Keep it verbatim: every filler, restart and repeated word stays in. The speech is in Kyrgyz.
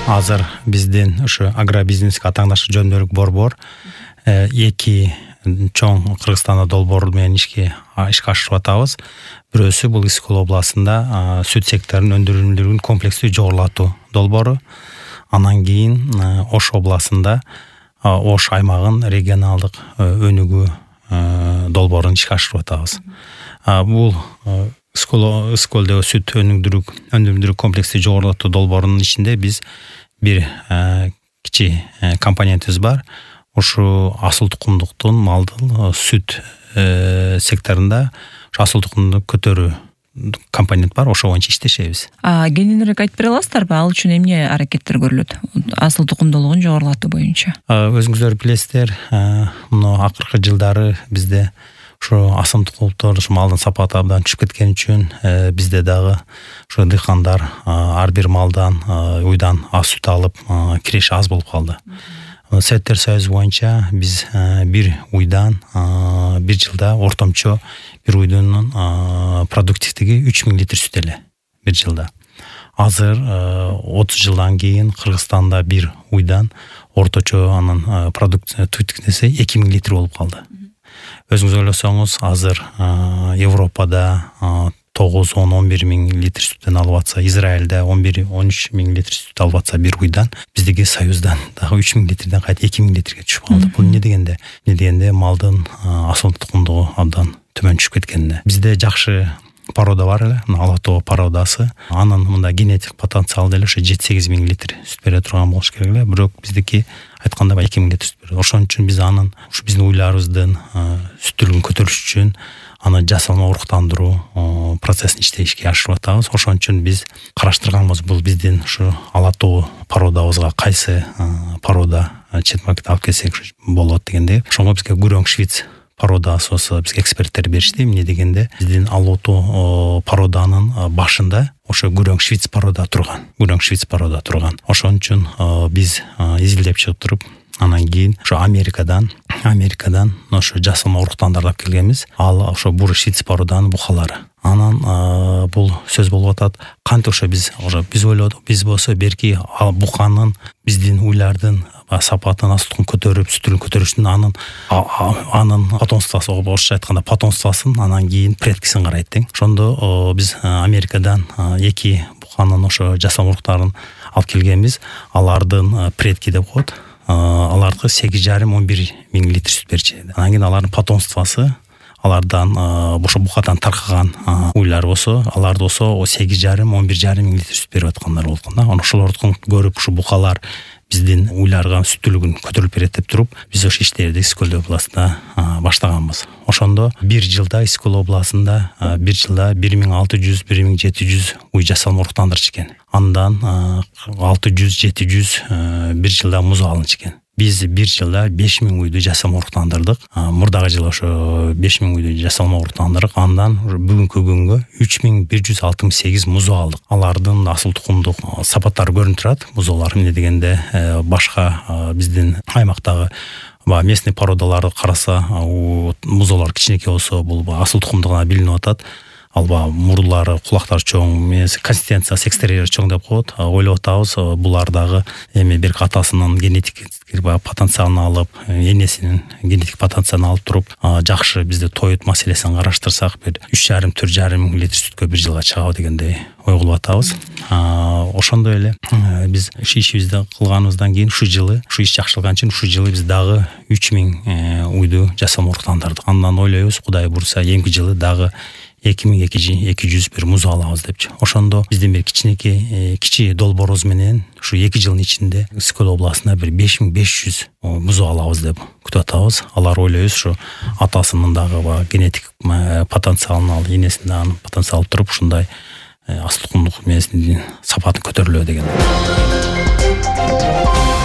азыр биздин ушу агробизнеске атаандаш жөндөрлүк борбор эки чоң Кыргызстанда долбоор менен ишке ишке ашырып атабыз. Бирөөсү бул Искол областында сүт секторунун өндүрүмдүүлүгүн комплекстүү жогорулатуу долбоору. Анан кийин Ош областында Ош аймагын регионалдык өнүгүү долбоорун ишке ашырып атабыз. Бул Исколдо сүт өндүрүмдүүлүк комплекстүү жогорулатуу долбоорунун ичинде биз бир кичи компонентибиз бар. Ушу асыл тукумдуктун малдын сүт секторунда асыл тукумду көтөрүү компонент бар, ошо боюнча иштешебиз. А кененирээк айтып бере аласыздарбы? Ал үчүн эмне аракеттер көрүлөт? Асыл тукумдуулугун жогорулатуу боюнча. Өзүңүздөр билесиздер, мына акыркы жылдары бизде ушу асыл тукумдуктар ушу малдын сапаты абдан түшүп кеткен үчүн бизде дагы ушу дыйкандар ар бир малдан уйдан аз сүт алып киреше аз болуп калды. Советтер Союзу боюнча биз бир уйдан бир жылда ортомчо бир уйдун продуктивдиги үч миң литр сүт эле бир жылда. Азыр отуз жылдан кийин Кыргызстанда бир уйдан орточо анын продуктивдиги эки миң литр болуп калды. Өзүңүз ойлосоңуз, азыр Европада тогуз он он бир миң литр сүттөн алып атса, Израилде он бир он үч миң литр сүт алып атса бир уйдан, биздеги Союздан дагы үч миң литрден кайта эки миң литрге түшүп калды. Бул эмне дегенде? Эмне дегенде малдын асыл тукумдугу абдан төмөн түшүп кеткенде. Бизде жакшы порода бар эле, ала тоо породасы. Анын мында генетик потенциалы деле ошо жети сегиз миң литр сүт бере турган болуш керек эле. Бирок биздики айтканда эки миң литр сүт берет. Ошон үчүн биз анын ушу биздин уйларыбыздын сүттүүлүгүн көтөрүш үчүн аны жасалма уруктандыруу процессин иштешке ашырып атабыз. Ошон үчүн биз караштырганбыз, бул биздин ушу ала тоо породабызга кайсы порода чет маркетке алып келсек болот дегенде, ошого бизге күрөң швиц породасы болсо бизге эксперттер беришти. Эмне дегенде, биздин ала тоо породанын башында ошо күрөң швиц порода турган. Күрөң швиц порода турган. Ошон үчүн биз изилдеп чыгып туруп, анан кийин ошо Америкадан, Америкадан ошо жасалма уруктандарды алып келгенбиз. Ал ошо бур швиц породанын букалары. Анан бул сөз болуп атат. Кантип ошо биз ошо биз ойлодук, биз болсо берки буканын биздин уйлардын сапатын астын көтөрүп, сүтүн көтөрүш үчүн анын анын потомствосы, орусча айтканда потомствосын, анан кийин предкисин карайт дең. Ошондо биз Америкадан эки буканын ошо жасалма уруктарын алып келгенбиз. Алардын предки деп коет. Алардыкы сегиз жарым он бир миң литр сүт берчү. Анан кийин алардын потомствосы, алардан ошо букадан таркаган уйлар болсо, алар болсо сегиз жарым он бир жарым миң литр сүт берип аткандар болгон да. Ошолордун көрүп ушу букалар биздин уйларга сүттүүлүгүн көтөрүлүп берет деп туруп, биз ошо иштерди Искол областында баштаганбыз. Ошондо бир жылда Искол областында бир жылда бир миң алты жүз бир миң жети жүз уй жасалма уруктандырчу экен. Андан алты жүз жети жүз бир жылда муз алынчу экен. Биз бир жылда беш миң уйду жасалма уруктандырдык. Мурдагы жылы ошо беш миң уйду жасалма уруктандырдык. Андан бүгүнкү күнгө үч миң бир жүз алтымыш сегиз музу алдык. Алардын асыл тукумдук сапаттары көрүнүп турат. Музулар эмне дегенде, башка биздин аймактагы местный породаларды караса, музулар кичинекей болсо, бул асыл тукумдугуна билинип атат. Алба мурлары, кулактары чоң, консистенция экстерьері чоң деп коет. Ойлоп атабыз, булардагы эми бир атасынын генетик потенциалын алып, энесинин генетик потенциалын алып туруп, жакшы бизде тоют маселесин караштырсак, бир үч жарым төрт жарым миң литр сүткө бир жылга чыгабы дегендей ой кылып атабыз. Ошондой эле биз ушу ишибизди кылганыбыздан кийин ушу жылы, ушу иш жакшырылган үчүн ушу жылы биз дагы үч миң уйду жасалма уруктандырдык. Андан ойлойбуз, Кудай бурса, эмки жылы дагы эки миң эки жүз бир муз алабыз депчи. Ошондо биздин бир кичинекей кичи долбоорубуз менен ушу эки жылдын ичинде Искол областында бир беш миң беш жүз муз алабыз деп күтүп атабыз. Алар ойлойбуз, ушу атасынын дагы генетик потенциалын алып, энесинин дагы потенциалын туруп, ушундай асыл тукумдук менен сапатын көтөрүлөт деген.